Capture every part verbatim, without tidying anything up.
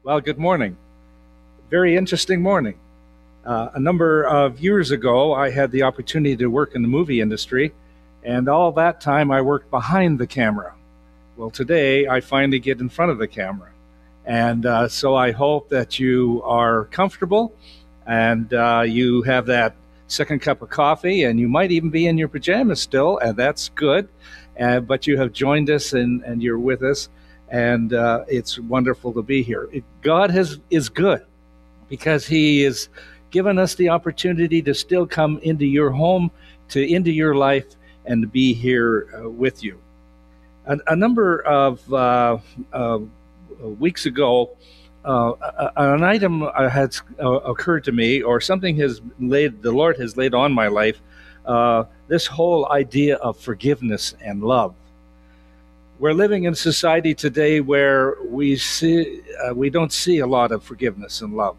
Well, good morning. Very interesting morning. Uh, a number of years ago, I had the opportunity to work in the movie industry, and all that time I worked behind the camera. Well, today I finally get in front of the camera. And uh, so I hope that you are comfortable and uh, you have that second cup of coffee, and you might even be in your pajamas still, and that's good. Uh, but you have joined us and, and you're with us, and uh, it's wonderful to be here. It, God has is good because He has given us the opportunity to still come into your home, to into your life, and to be here uh, with you. A, a number of uh, uh, weeks ago, uh, an item has uh, occurred to me, or something has laid the Lord has laid on my life. Uh, this whole idea of forgiveness and love. We're living in a society today where we see uh, we don't see a lot of forgiveness and love.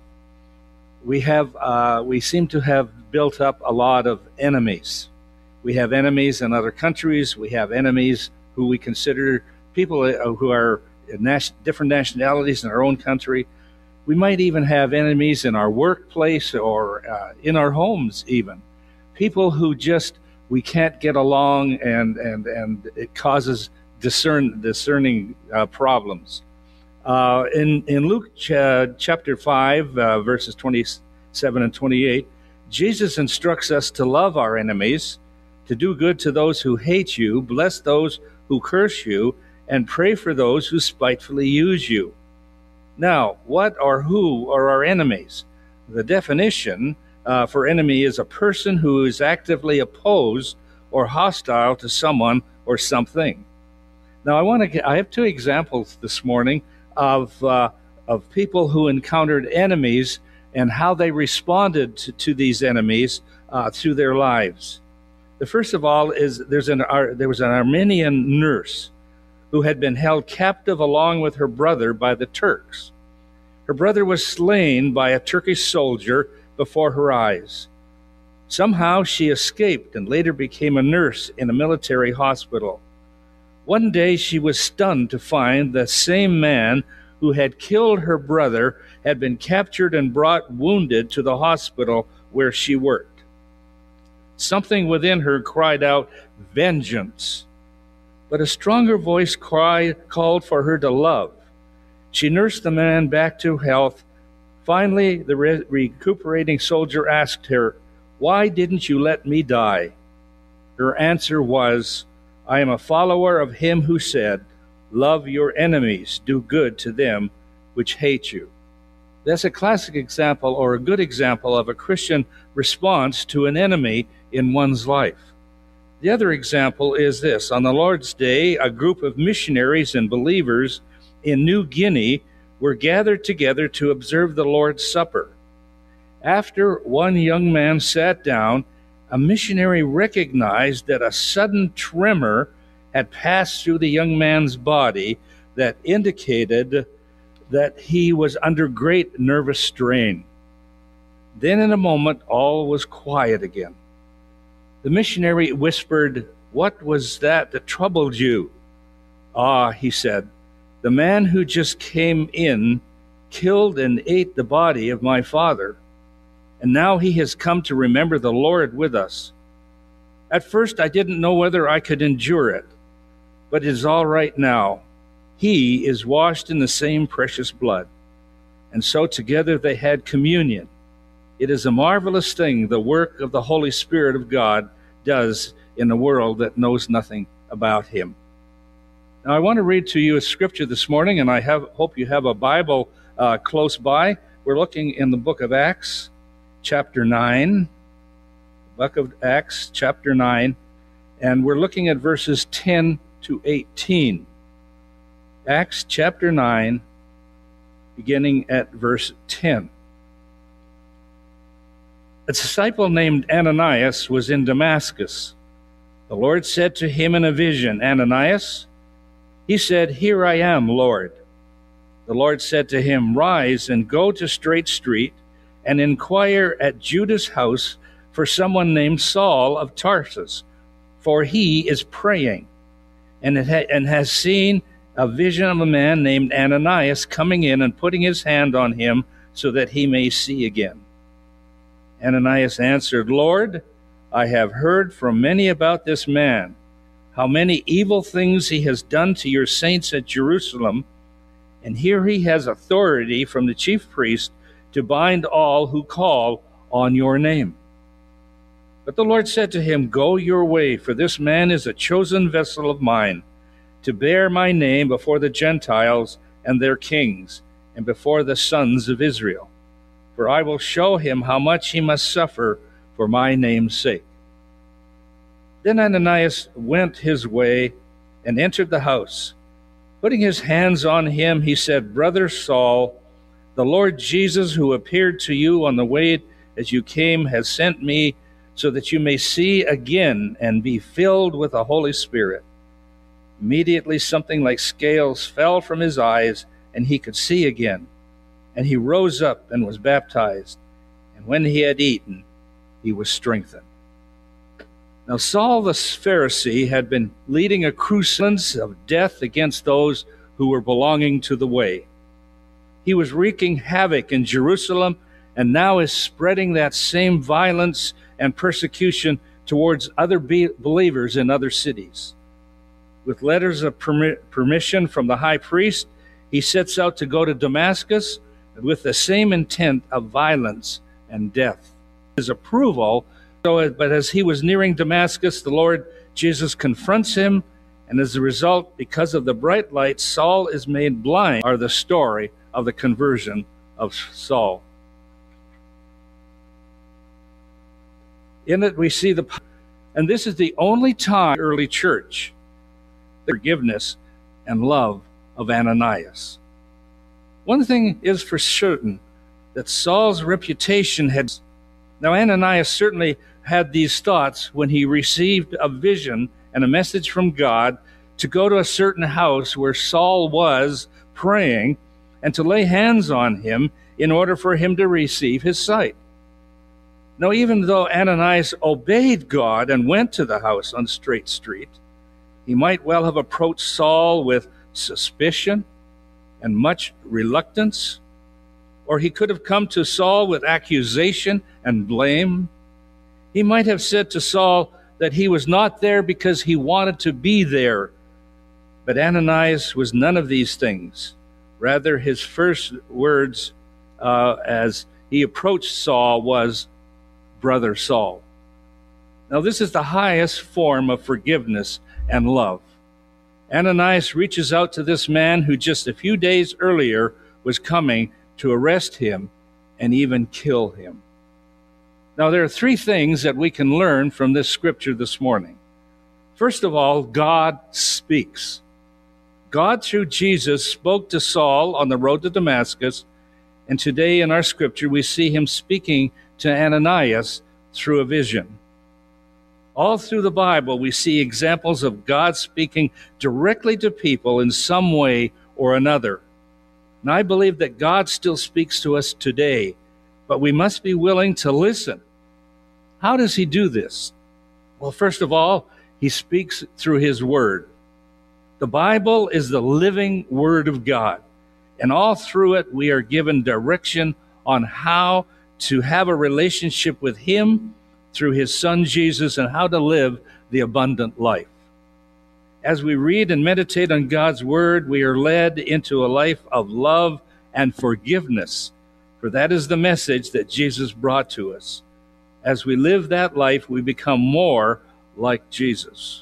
We have uh, we seem to have built up a lot of enemies. We have enemies in other countries. We have enemies who we consider people who are different nationalities in our own country. We might even have enemies in our workplace or uh, in our homes even. People who just, we can't get along, and, and, and it causes discern, discerning uh, problems. Uh, in, in Luke ch- chapter five, uh, verses twenty-seven and twenty-eight, Jesus instructs us to love our enemies, to do good to those who hate you, bless those who curse you, and pray for those who spitefully use you. Now, what or who are our enemies? The definition Uh, for enemy is a person who is actively opposed or hostile to someone or something. Now, I want to. I have two examples this morning of uh, of people who encountered enemies and how they responded to, to these enemies uh, through their lives. The first of all is there's an uh, there was an Armenian nurse who had been held captive along with her brother by the Turks. Her brother was slain by a Turkish soldier before her eyes. Somehow she escaped and later became a nurse in a military hospital. One day she was stunned to find the same man who had killed her brother had been captured and brought wounded to the hospital where she worked. Something within her cried out, "Vengeance!" But a stronger voice cried, called for her to love. She nursed the man back to health. Finally, the re- recuperating soldier asked her, "Why didn't you let me die?" Her answer was, "I am a follower of him who said, 'Love your enemies, do good to them which hate you.'" That's a classic example, or a good example, of a Christian response to an enemy in one's life. The other example is this. On the Lord's Day, a group of missionaries and believers in New Guinea were gathered together to observe the Lord's Supper. After one young man sat down, a missionary recognized that a sudden tremor had passed through the young man's body that indicated that he was under great nervous strain. Then in a moment, all was quiet again. The missionary whispered, "What was that that troubled you?" "Ah," he said, "the man who just came in killed and ate the body of my father, and now he has come to remember the Lord with us. At first I didn't know whether I could endure it, but it is all right now. He is washed in the same precious blood." And so together they had communion. It is a marvelous thing, the work of the Holy Spirit of God does in a world that knows nothing about Him. Now, I want to read to you a scripture this morning, and I have, hope you have a Bible uh, close by. We're looking in the book of Acts, chapter nine. Book of Acts, chapter nine, and we're looking at verses ten to eighteen. Acts, chapter nine, beginning at verse ten. A disciple named Ananias was in Damascus. The Lord said to him in a vision, "Ananias?" He said, "Here I am, Lord." The Lord said to him, "Rise and go to Straight Street and inquire at Judas' house for someone named Saul of Tarsus, for he is praying and, it ha- and has seen a vision of a man named Ananias coming in and putting his hand on him so that he may see again. Ananias answered, Lord, I have heard from many about this man, how many evil things he has done to your saints at Jerusalem, and here he has authority from the chief priest to bind all who call on your name. But the Lord said to him, Go your way, for this man is a chosen vessel of mine, to bear my name before the Gentiles and their kings, and before the sons of Israel. For I will show him how much he must suffer for my name's sake. Then Ananias went his way and entered the house. Putting his hands on him, he said, Brother Saul, the Lord Jesus, who appeared to you on the way as you came, has sent me so that you may see again and be filled with the Holy Spirit. Immediately something like scales fell from his eyes, and he could see again. And he rose up and was baptized. And when he had eaten, he was strengthened. Now Saul the Pharisee had been leading a crusade of death against those who were belonging to the way. He was wreaking havoc in Jerusalem and now is spreading that same violence and persecution towards other be- believers in other cities. With letters of permi- permission from the high priest, he sets out to go to Damascus with the same intent of violence and death. His approval, so, but as he was nearing Damascus, the Lord Jesus confronts him, and as a result, because of the bright light, Saul is made blind, are the story of the conversion of Saul. In it we see the, and this is the only time in the early church, the forgiveness and love of Ananias. One thing is for certain, that Saul's reputation had, now Ananias certainly had these thoughts when he received a vision and a message from God to go to a certain house where Saul was praying and to lay hands on him in order for him to receive his sight. Now, even though Ananias obeyed God and went to the house on Straight Street, he might well have approached Saul with suspicion and much reluctance, or he could have come to Saul with accusation and blame. He might have said to Saul that he was not there because he wanted to be there. But Ananias was none of these things. Rather, his first words uh, as he approached Saul was, Brother Saul. Now, this is the highest form of forgiveness and love. Ananias reaches out to this man who just a few days earlier was coming to arrest him and even kill him. Now, there are three things that we can learn from this scripture this morning. First of all, God speaks. God, through Jesus, spoke to Saul on the road to Damascus, and today in our scripture we see him speaking to Ananias through a vision. All through the Bible, we see examples of God speaking directly to people in some way or another. And I believe that God still speaks to us today, but we must be willing to listen. How does he do this? Well, first of all, he speaks through his word. The Bible is the living word of God, and all through it we are given direction on how to have a relationship with him through his son Jesus and how to live the abundant life. As we read and meditate on God's word, we are led into a life of love and forgiveness, for that is the message that Jesus brought to us. As we live that life, we become more like Jesus.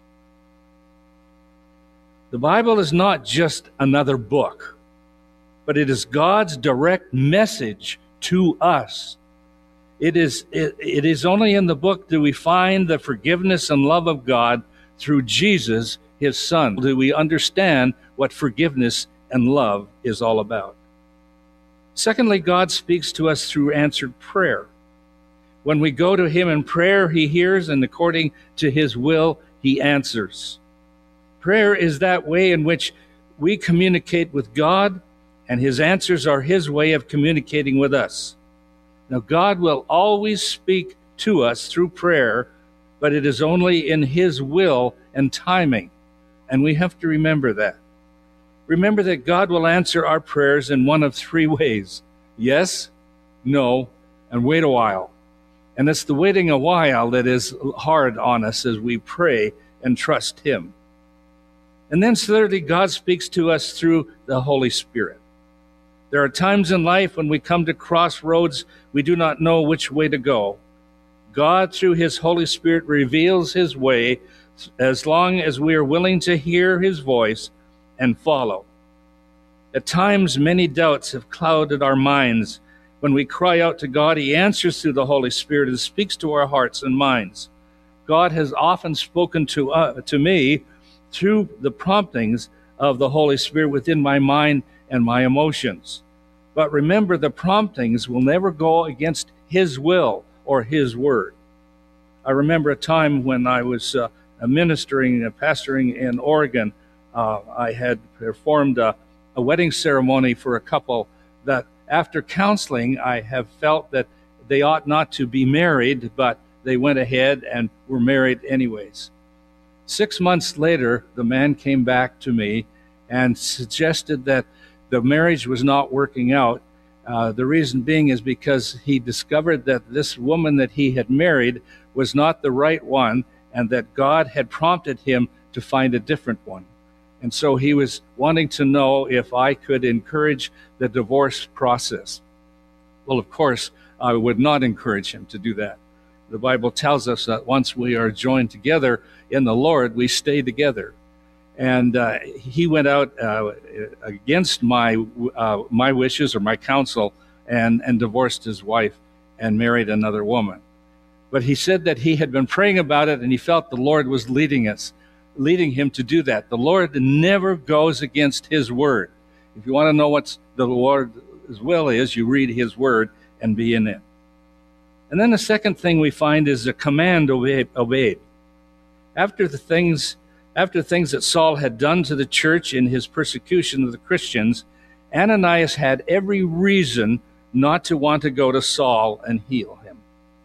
The Bible is not just another book, but it is God's direct message to us. It is, it, it is only in the book do we find the forgiveness and love of God through Jesus, his son. Do we understand what forgiveness and love is all about? Secondly, God speaks to us through answered prayer. When we go to him in prayer, he hears, and according to his will, he answers. Prayer is that way in which we communicate with God, and his answers are his way of communicating with us. Now, God will always speak to us through prayer, but it is only in his will and timing, and we have to remember that. remember that God will answer our prayers in one of three ways: yes, no, and wait a while. And it's the waiting a while that is hard on us as we pray and trust Him. And then thirdly, God speaks to us through the Holy Spirit. There are times in life when we come to crossroads, we do not know which way to go. God, through His Holy Spirit, reveals His way as long as we are willing to hear His voice and follow. At times, many doubts have clouded our minds. When we cry out to God, He answers through the Holy Spirit and speaks to our hearts and minds. God has often spoken to uh, to me through the promptings of the Holy Spirit within my mind and my emotions. But remember, the promptings will never go against His will or His word. I remember a time when I was uh, ministering, uh, pastoring in Oregon. Uh, I had performed a, a wedding ceremony for a couple that, after counseling, I have felt that they ought not to be married, but they went ahead and were married anyways. Six months later, the man came back to me and suggested that the marriage was not working out. Uh, the reason being is because he discovered that this woman that he had married was not the right one, and that God had prompted him to find a different one. And so he was wanting to know if I could encourage the divorce process. Well, of course, I would not encourage him to do that. The Bible tells us that once we are joined together in the Lord, we stay together. And uh, he went out uh, against my uh, my wishes or my counsel and, and divorced his wife and married another woman. But he said that he had been praying about it, and he felt the Lord was leading us, leading him to do that. The Lord never goes against His word. If you want to know what the Lord's will is, you read His word and be in it. And then the second thing we find is a command obeyed. After the things, after things that Saul had done to the church in his persecution of the Christians, Ananias had every reason not to want to go to Saul and heal him.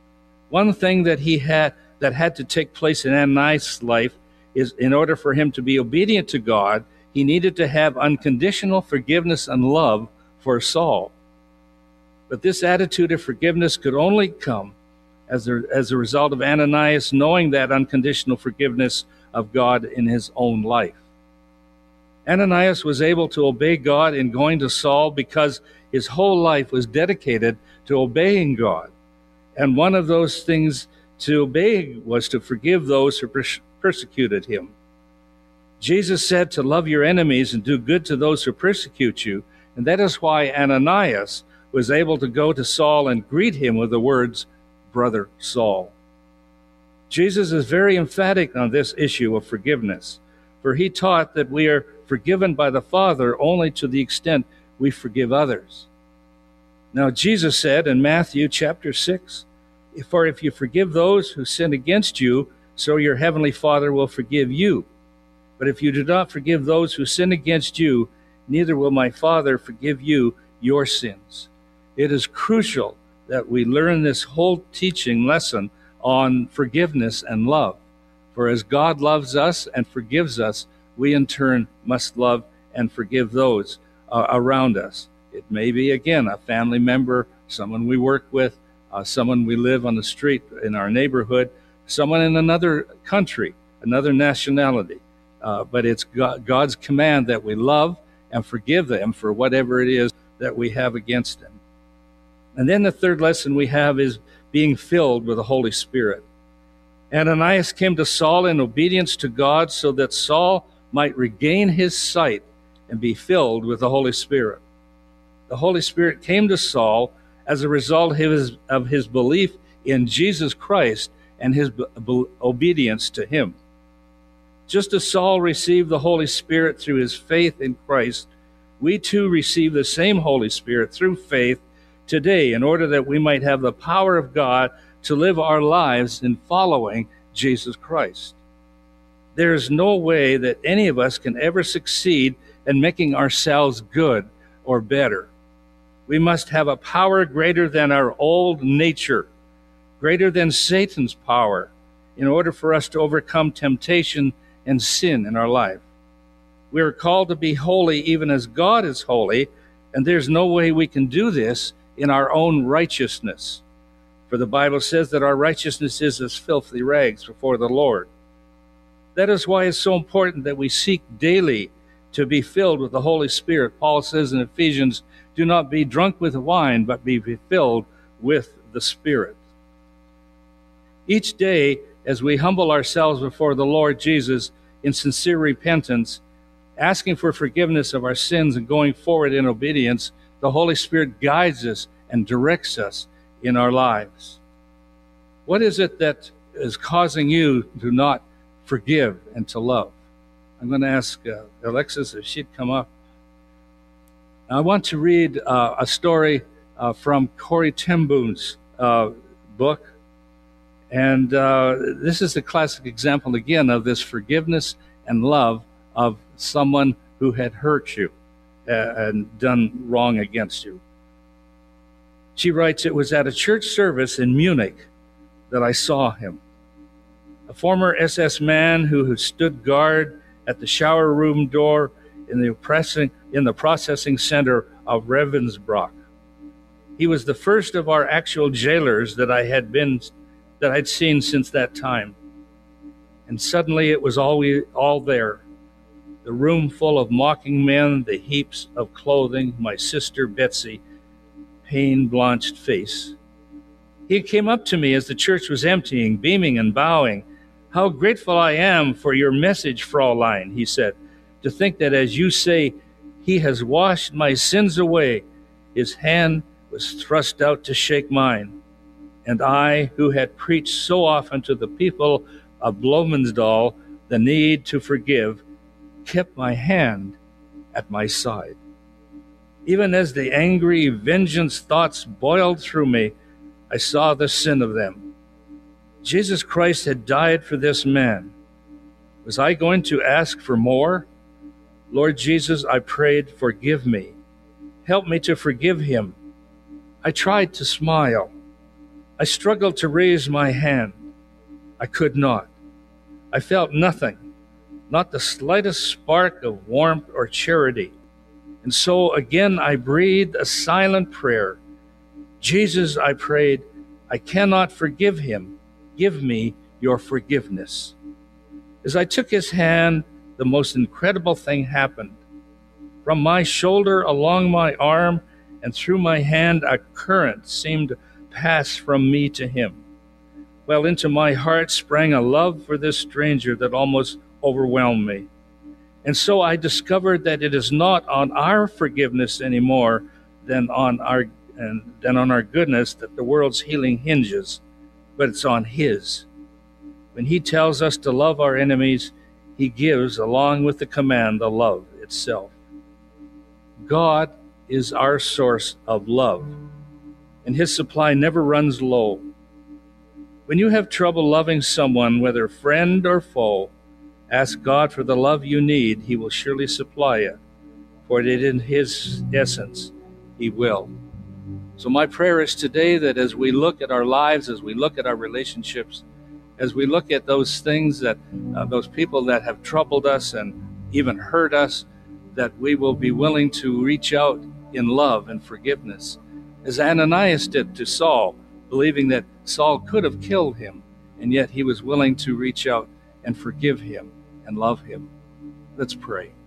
One thing that he had that had to take place in Ananias' life is, in order for him to be obedient to God, he needed to have unconditional forgiveness and love for Saul. But this attitude of forgiveness could only come as a, as a result of Ananias knowing that unconditional forgiveness of God in his own life. Ananias was able to obey God in going to Saul because his whole life was dedicated to obeying God. And one of those things to obey was to forgive those who pers- persecuted him. Jesus said to love your enemies and do good to those who persecute you, and that is why Ananias was able to go to Saul and greet him with the words, "Brother Saul." Jesus is very emphatic on this issue of forgiveness, for he taught that we are forgiven by the Father only to the extent we forgive others. Now, Jesus said in Matthew chapter six, "For if you forgive those who sin against you, so your heavenly Father will forgive you. But if you do not forgive those who sin against you, neither will my Father forgive you your sins." It is crucial that we learn this whole teaching lesson on forgiveness and love. For as God loves us and forgives us, we in turn must love and forgive those uh, around us. It may be, again, a family member, someone we work with, uh, someone we live on the street in our neighborhood, someone in another country, another nationality. Uh, but it's God, God's command that we love and forgive them for whatever it is that we have against them. And then the third lesson we have is being filled with the Holy Spirit. Ananias came to Saul in obedience to God so that Saul might regain his sight and be filled with the Holy Spirit. The Holy Spirit came to Saul as a result of his, of his belief in Jesus Christ and his b- b- obedience to him. Just as Saul received the Holy Spirit through his faith in Christ, we too receive the same Holy Spirit through faith today, in order that we might have the power of God to live our lives in following Jesus Christ. There is no way that any of us can ever succeed in making ourselves good or better. We must have a power greater than our old nature, greater than Satan's power, in order for us to overcome temptation and sin in our life. We are called to be holy even as God is holy, and there's no way we can do this in our own righteousness. For the Bible says that our righteousness is as filthy rags before the Lord. That is why it's so important that we seek daily to be filled with the Holy Spirit. Paul says in Ephesians, do not be drunk with wine, but be filled with the Spirit. Each day, as we humble ourselves before the Lord Jesus in sincere repentance, asking for forgiveness of our sins and going forward in obedience, the Holy Spirit guides us and directs us in our lives. What is it that is causing you to not forgive and to love? I'm going to ask uh, Alexis if she'd come up. Now, I want to read uh, a story uh, from Corrie ten Boom's uh, book. And uh, this is a classic example, again, of this forgiveness and love of someone who had hurt you uh, and done wrong against you. She writes, it was at a church service in Munich that I saw him. A former S S man who had stood guard at the shower room door in the, oppressing, in the processing center of Ravensbrück. He was the first of our actual jailers that I had been, that I'd seen since that time. And suddenly it was all, we, all there. The room full of mocking men, the heaps of clothing, my sister Betsy, pain-blanched face. He came up to me as the church was emptying, beaming and bowing. How grateful I am for your message, Fraulein, he said. To think that as you say, he has washed my sins away. His hand was thrust out to shake mine. And I, who had preached so often to the people of Blomensdahl the need to forgive, kept my hand at my side. Even as the angry vengeance thoughts boiled through me, I saw the sin of them. Jesus Christ had died for this man. Was I going to ask for more? Lord Jesus, I prayed, forgive me. Help me to forgive him. I tried to smile. I struggled to raise my hand. I could not. I felt nothing, not the slightest spark of warmth or charity. And so again I breathed a silent prayer. Jesus, I prayed, I cannot forgive him. Give me your forgiveness. As I took his hand, the most incredible thing happened. From my shoulder along my arm and through my hand, a current seemed to pass from me to him. Well, into my heart sprang a love for this stranger that almost overwhelmed me. And so I discovered that it is not on our forgiveness anymore than on our and than on our goodness that the world's healing hinges, but it's on his. When he tells us to love our enemies, he gives, along with the command, the love itself. God is our source of love, and his supply never runs low. When you have trouble loving someone, whether friend or foe, ask God for the love you need. He will surely supply it, for it is in his essence he will. So my prayer is today that as we look at our lives, as we look at our relationships, as we look at those things that, uh, those people that have troubled us and even hurt us, that we will be willing to reach out in love and forgiveness. As Ananias did to Saul, believing that Saul could have killed him, and yet he was willing to reach out and forgive him and love him. Let's pray.